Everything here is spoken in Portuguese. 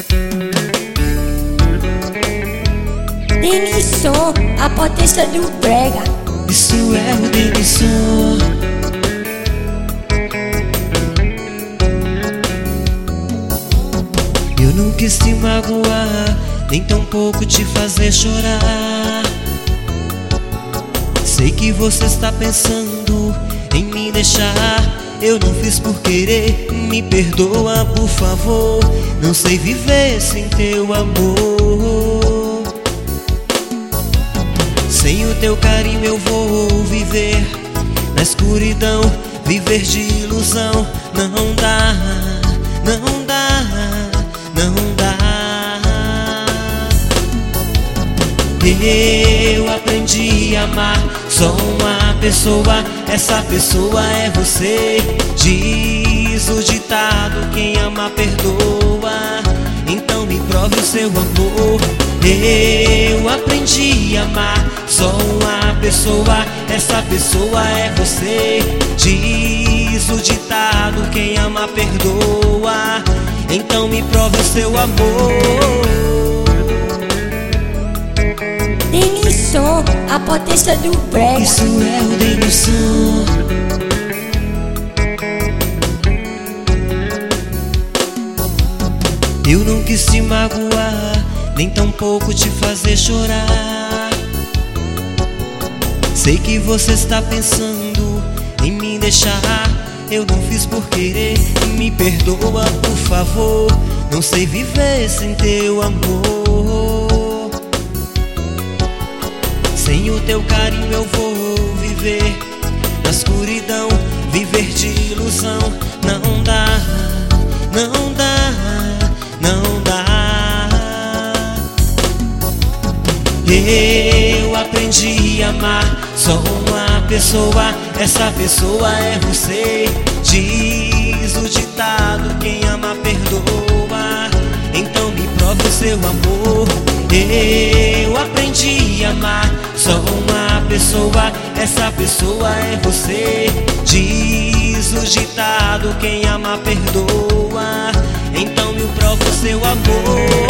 Denilson, a potência do brega. Isso é o Denilson. Eu não quis te magoar, nem tampouco te fazer chorar. Sei que você está pensando em me deixar. Eu não fiz por querer, me perdoa por favor. Não sei viver sem teu amor. Sem o teu carinho eu vou viver na escuridão, viver de ilusão. Não dá, não dá, não dá. Eu aprendi a amar só uma pessoa, essa pessoa é você. Diz o ditado, quem ama perdoa. Então me prove o seu amor. Eu aprendi a amar só uma pessoa, essa pessoa é você. Diz o ditado, quem ama perdoa. Então me prove o seu amor. Denilson, a potência do brega. Isso é o Denilson. Eu não quis te magoar, nem tampouco te fazer chorar. Sei que você está pensando em me deixar. Eu não fiz por querer, me perdoa por favor. Não sei viver sem teu amor. Sem o teu carinho eu vou viver na escuridão, viver de ilusão. Não dá, não dá, não dá. Eu aprendi a amar só uma pessoa, essa pessoa é você. Diz o ditado, quem ama perdoa. Então me prove o seu amor. Eu aprendi a amar só uma pessoa, essa pessoa é você. Diz o ditado, quem ama perdoa. Então me prova o seu amor.